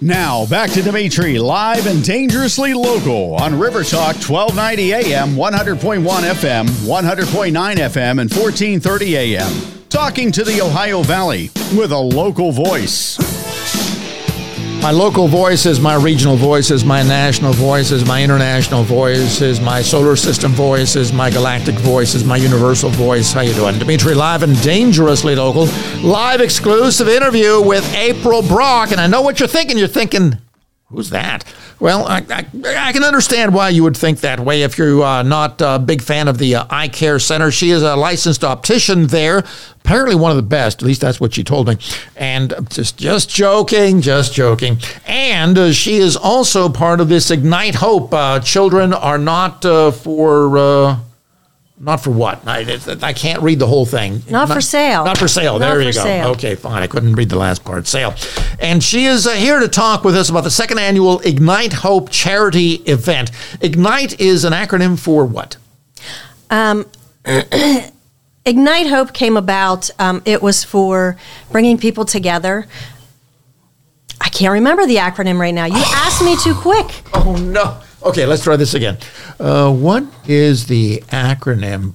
Now, back to Dimitri, live and dangerously local on River Talk, 1290 AM, 100.1 FM, 100.9 FM, and 1430 AM. Talking to the Ohio Valley with a local voice. My local voice is my regional voice, is my national voice, is my international voice, is my solar system voice, is my galactic voice, is my universal voice. How you doing? Dimitri, live and dangerously local. Live exclusive interview with April Brock. And I know what you're thinking. You're thinking, who's that? Well, I can understand why you would think that way if you're not a big fan of the Eye Care Center. She is a licensed optician there, apparently one of the best. At least that's what she told me. And just joking. And she is also part of this Ignite Hope. Children are not for... Not for what? I can't read the whole thing. Not for sale. Not for sale. There you go. Sale. Okay, fine. I couldn't read the last part. Sale. And she is here to talk with us about the second annual Ignite Hope charity event. Ignite is an acronym for what? Ignite Hope came about. It was for bringing people together. I can't remember the acronym right now. You asked me too quick. Oh, no. Okay, let's try this again. What is the acronym?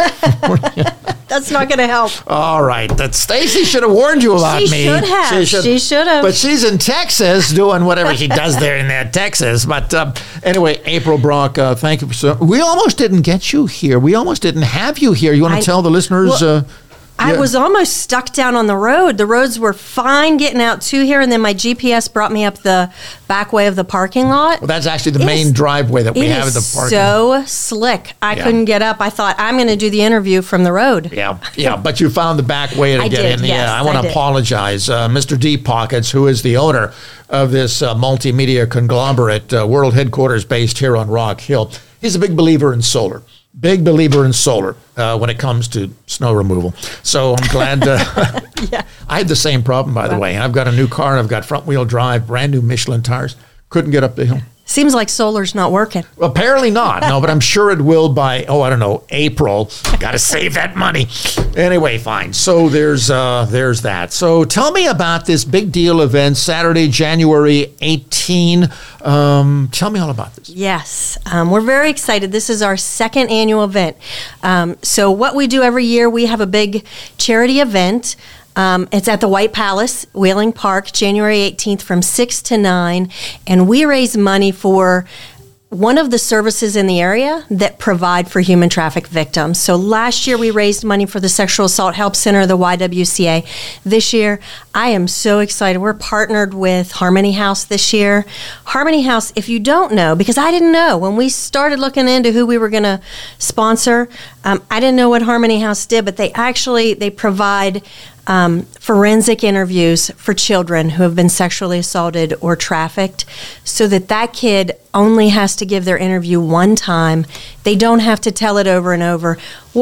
That's not going to help. All right. That Stacy should have warned you about me. She should have. But she's in Texas doing whatever she does there in Texas. But anyway, April Brock, thank you. We almost didn't get you here. We almost didn't have you here. You want to tell the listeners... I was almost stuck down on the road. The roads were fine getting out to here, and then my GPS brought me up the back way of the parking lot. Well, that's actually the main driveway that we have at the parking lot. So slick. I couldn't get up. I thought, I'm going to do the interview from the road. Yeah, but you found the back way to get in. Yes, I want to apologize. Mr. Deep Pockets, who is the owner of this multimedia conglomerate, world headquarters based here on Rock Hill, he's a big believer in solar. Big believer in solar when it comes to snow removal. So I'm glad. I had the same problem, by the way. I've got a new car, and I've got front-wheel drive, brand new Michelin tires. Couldn't get up the hill. Seems like solar's not working. Well, apparently not. No, but I'm sure it will by, April. Got to save that money. Anyway, fine. So there's that. So tell me about this big deal event, Saturday, January 18. Tell me all about this. Yes. We're very excited. This is our second annual event. So what we do every year, we have a big charity event. It's at the White Palace, Wheeling Park, January 18th from 6 to 9. And we raise money for one of the services in the area that provide for human traffic victims. So last year we raised money for the Sexual Assault Help Center, the YWCA. This year, I am so excited. We're partnered with Harmony House this year. Harmony House, if you don't know, because I didn't know when we started looking into who we were going to sponsor, I didn't know what Harmony House did, but they provide forensic interviews for children who have been sexually assaulted or trafficked, so that kid only has to give their interview one time. They don't have to tell it over and over.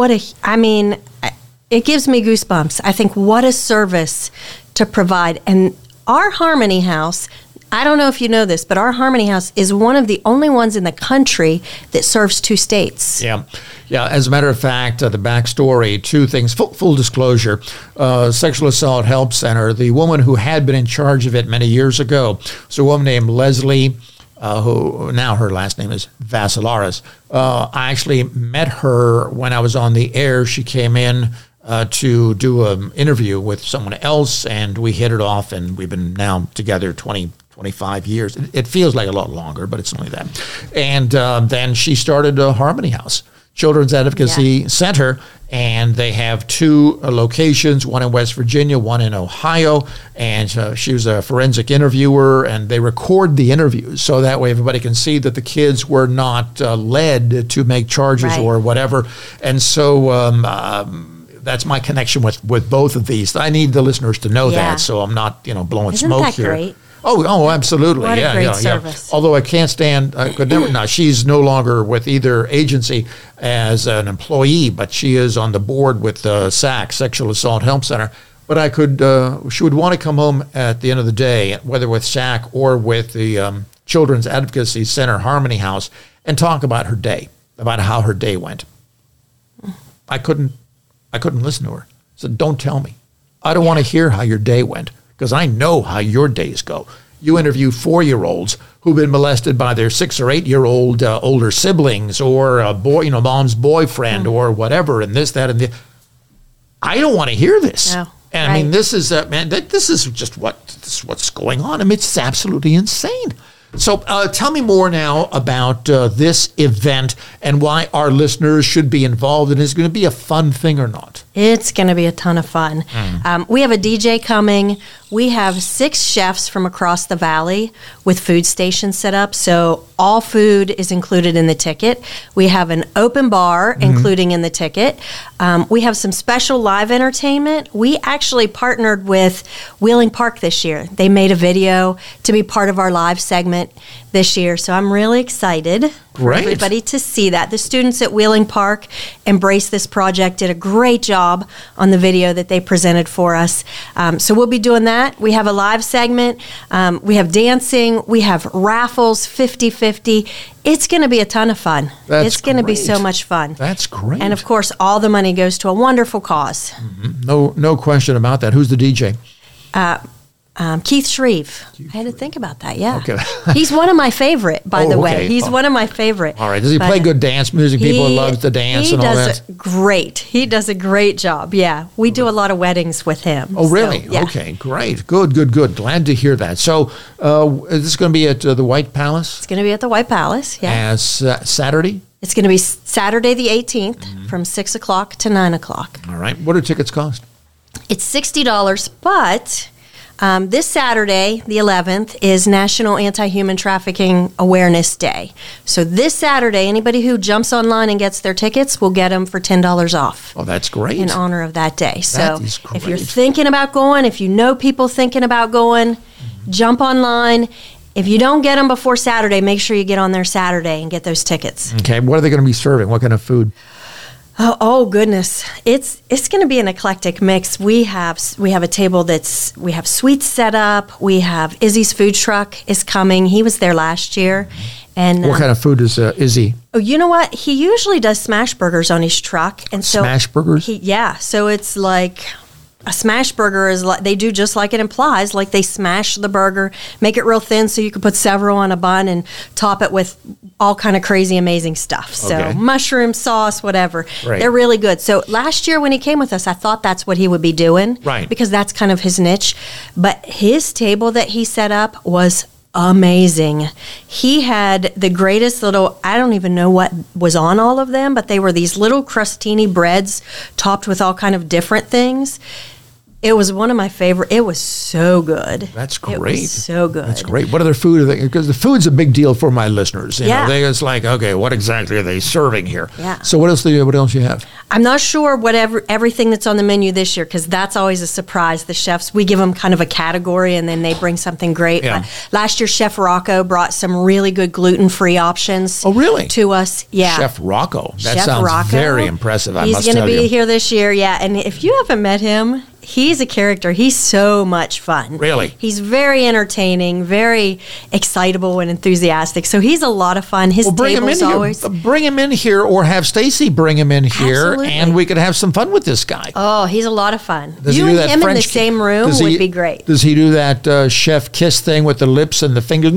It gives me goosebumps. I think what a service to provide. And our Harmony House, I don't know if you know this, but our Harmony House is one of the only ones in the country that serves 2 states. Yeah. As a matter of fact, the backstory, 2 things. Full disclosure, Sexual Assault Help Center, the woman who had been in charge of it many years ago was a woman named Leslie, who now her last name is Vassilaris. I actually met her when I was on the air. She came in to do an interview with someone else, and we hit it off, and we've been now together 25 years. It feels like a lot longer, but it's only that. And then she started a Harmony House, Children's Advocacy Center, and they have 2 locations, one in West Virginia, one in Ohio, and she was a forensic interviewer, and they record the interviews, so that way everybody can see that the kids were not led to make charges or whatever. And so that's my connection with both of these. I need the listeners to know that, so I'm not blowing smoke that here. Great? Oh, absolutely. What a great service. Although I can't stand, she's no longer with either agency as an employee, but she is on the board with SAC, Sexual Assault Help Center. But she would want to come home at the end of the day, whether with SAC or with the Children's Advocacy Center, Harmony House, and talk about her day, about how her day went. I couldn't listen to her. I said, don't tell me. I don't want to hear how your day went, because I know how your days go. you interview 4-year-olds who've been molested by their 6 or 8-year-old older siblings, or a boy, mom's boyfriend, or whatever, and this, that, and the. I don't want to hear this. No, and I mean, this is this is just what's going on. I mean, it's absolutely insane. So tell me more now about this event and why our listeners should be involved. And is it going to be a fun thing or not? It's going to be a ton of fun. We have a DJ coming. We have 6 chefs from across the valley with food stations set up. So all food is included in the ticket. We have an open bar including in the ticket. We have some special live entertainment. We actually partnered with Wheeling Park this year. They made a video to be part of our live segment this year. So I'm really excited for everybody to see that. The students at Wheeling Park embraced this project, did a great job on the video that they presented for us. So we'll be doing that. We have a live segment. We have dancing. We have raffles, 50-50. It's going to be a ton of fun. It's going to be so much fun. That's great. And of course, all the money goes to a wonderful cause. No question about that. Who's the DJ? Keith Shreve. I had to think about that, yeah. Okay. He's one of my favorite, by the way. He's one of my favorite. All right. Does he play good dance music? People love to dance and all that? He does great. He does a great job, yeah. We do a lot of weddings with him. Oh, really? So, yeah. Okay, great. Good. Glad to hear that. So is this going to be at the White Palace? It's going to be at the White Palace, yeah. As Saturday? It's going to be Saturday the 18th from 6 o'clock to 9 o'clock. All right. What do tickets cost? It's $60, but... this Saturday, the 11th, is National Anti-Human Trafficking Awareness Day. So this Saturday, anybody who jumps online and gets their tickets will get them for $10 off. Oh, that's great. In honor of that day. That is great. If you're thinking about going, if you know people thinking about going, jump online. If you don't get them before Saturday, make sure you get on there Saturday and get those tickets. Okay, what are they going to be serving? What kind of food? Oh goodness! It's going to be an eclectic mix. We have a table we have sweets set up. We have Izzy's food truck is coming. He was there last year, and what kind of food is Izzy? Oh, you know what? He usually does smash burgers on his truck, and so smash burgers. Yeah, so it's like. A smash burger is like they do just like it implies, like they smash the burger, make it real thin so you can put several on a bun and top it with all kind of crazy amazing stuff. So mushroom sauce, whatever. Right. They're really good. So last year when he came with us, I thought that's what he would be doing. Right. Because that's kind of his niche. But his table that he set up was amazing. He had the greatest little, I don't even know what was on all of them, but they were these little crostini breads topped with all kind of different things. It was one of my favorite. It was so good. That's great. It was so good. That's great. What other food are they? Because the food's a big deal for my listeners. You know, it's like, okay, what exactly are they serving here? Yeah. So what else do you have? I'm not sure everything that's on the menu this year because that's always a surprise. The chefs, we give them kind of a category and then they bring something great. Yeah. Last year, Chef Rocco brought some really good gluten-free options. Oh, really? To us, yeah. Chef Rocco. That Chef sounds Rocco, very impressive. I must tell you. He's going to be here this year, yeah. And if you haven't met him, he's a character. He's so much fun. Really? He's very entertaining, very excitable and enthusiastic. So he's a lot of fun. His table's always... Bring him in here or have Stacy bring him in here. Absolutely. And we could have some fun with this guy. Oh, he's a lot of fun. Does you he do and that him French in the same room would be great. Does he do that chef kiss thing with the lips and the fingers?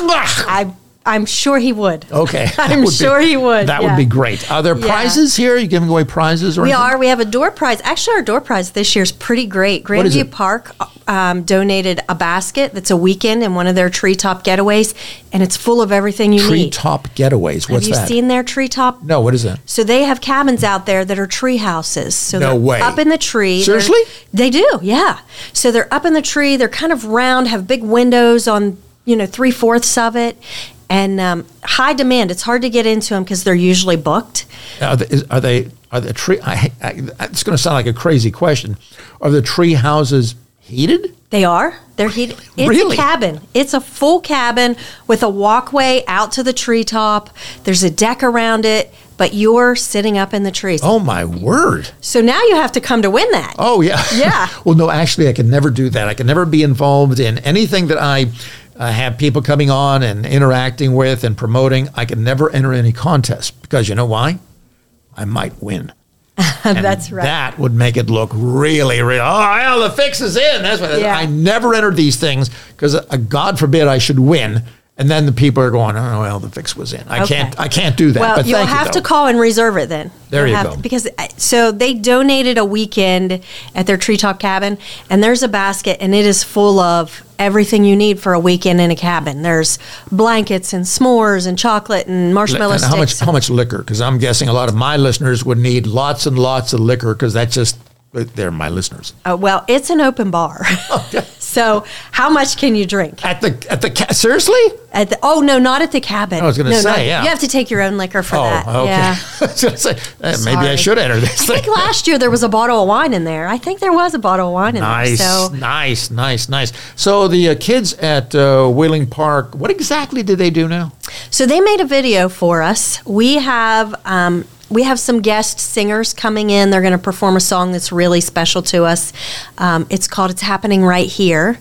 I'm sure he would. Okay. I'm sure he would. That would be great. Are there prizes here? Are you giving away prizes? Or we anything? are. We have a door prize. Actually, our door prize this year is pretty great. Grandview Park donated a basket that's a weekend in one of their treetop getaways, and it's full of everything you need. Treetop getaways. What's that? Have you seen their treetop? No, what is that? So they have cabins out there that are tree houses. So no they're way. Up in the tree. Seriously? They do, yeah. So they're up in the tree. They're kind of round, have big windows on, 3/4 of it. And high demand. It's hard to get into them because they're usually booked. Are they tree? It's going to sound like a crazy question. Are the tree houses heated? They are. They're heated. It's Really? a cabin. It's a full cabin with a walkway out to the treetop. There's a deck around it, but you're sitting up in the trees. Oh my word! So now you have to come to win that. Oh yeah. Yeah. Well, no, actually, I can never do that. I can never be involved in anything that I have people coming on and interacting with and promoting. I can never enter any contest because you know why? I might win. That's right. That would make it look really, really, oh, well, the fix is in. That's what Yeah. I never entered these things because, God forbid, I should win. And then the people are going, oh, well, the fix was in. I can't do that. Well, but you'll thank have you, to though. call and reserve it then. There You'll you have go. to- because so they donated a weekend at their treetop cabin, and there's a basket, and it is full of everything you need for a weekend in a cabin. There's blankets and s'mores and chocolate and marshmallow And sticks. how much liquor? Because I'm guessing a lot of my listeners would need lots and lots of liquor because that's just, they're my listeners. Well, it's an open bar. So how much can you drink? Seriously? Oh, no, not at the cabin. I was gonna No, say, not- yeah. You have to take your own liquor for that. Oh, okay. Yeah. I was gonna say, maybe I Sorry. should enter this I thing. think last year there was a bottle of wine in there. I think there was a bottle of wine in Nice, there. So nice. So the kids at Wheeling Park, what exactly did they do now? So they made a video for us. We have some guest singers coming in. They're going to perform a song that's really special to us. It's called "It's Happening Right Here,"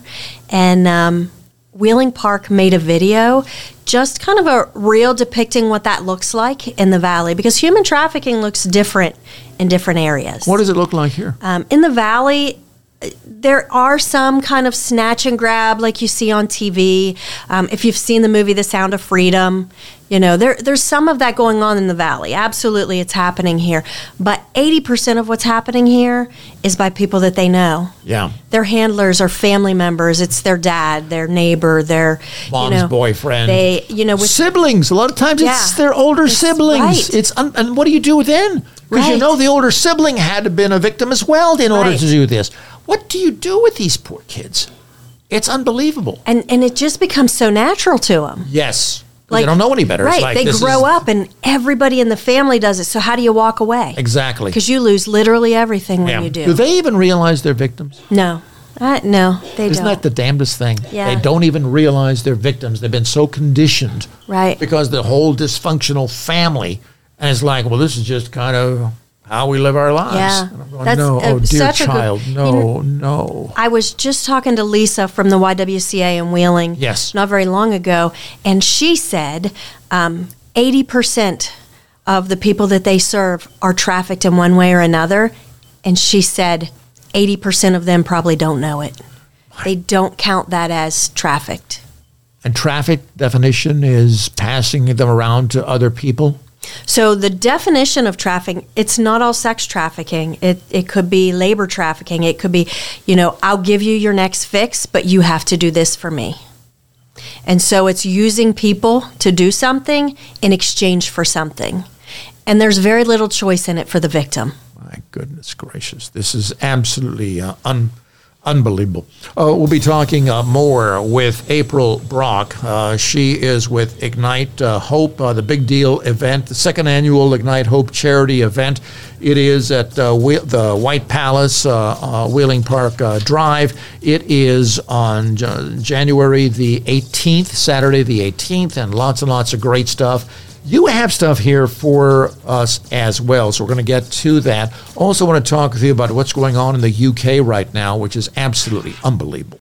and Wheeling Park made a video, just kind of a reel depicting what that looks like in the valley, because human trafficking looks different in different areas. What does it look like here? In the valley, there are some kind of snatch and grab like you see on TV. If you've seen the movie The Sound of Freedom, you know, there's some of that going on in the valley. Absolutely, it's happening here. But 80% of what's happening here is by people that they know. Yeah. Their handlers are family members. It's their dad, their neighbor, their Mom's boyfriend. They, with siblings. A lot of times it's Yeah. their older It's siblings. right. And what do you do then? Because you Right. know the older sibling had to have been a victim as well in order Right. to do this. What do you do with these poor kids? It's unbelievable. and it just becomes so natural to them. Yes. They don't know any better. Right. It's like, they this grow is- up and everybody in the family does it. So how do you walk away? Exactly. Because you lose literally everything when you do. Do they even realize they're victims? No. No, they Isn't don't. that the damnedest thing? Yeah. They don't even realize they're victims. They've been so conditioned. Right. Because the whole dysfunctional family. And it's like, well, this is just kind of how we live our lives. Yeah. And I'm going, That's no, oh, dear such a good- child, no. I was just talking to Lisa from the YWCA in Wheeling Yes. not very long ago, and she said 80% of the people that they serve are trafficked in one way or another, and she said 80% of them probably don't know it. They don't count that as trafficked. And traffic definition is passing them around to other people. So the definition of trafficking, it's not all sex trafficking. It could be labor trafficking. It could be, I'll give you your next fix, but you have to do this for me. And so it's using people to do something in exchange for something. And there's very little choice in it for the victim. My goodness gracious. This is absolutely unbelievable. We'll be talking more with April Brock. She is with Ignite Hope, the Big Deal event, the second annual Ignite Hope charity event. It is at the White Palace, Wheeling Park Drive. It is on January the 18th, Saturday the 18th, and lots of great stuff. You have stuff here for us as well, so we're going to get to that. Also want to talk with you about what's going on in the UK right now, which is absolutely unbelievable.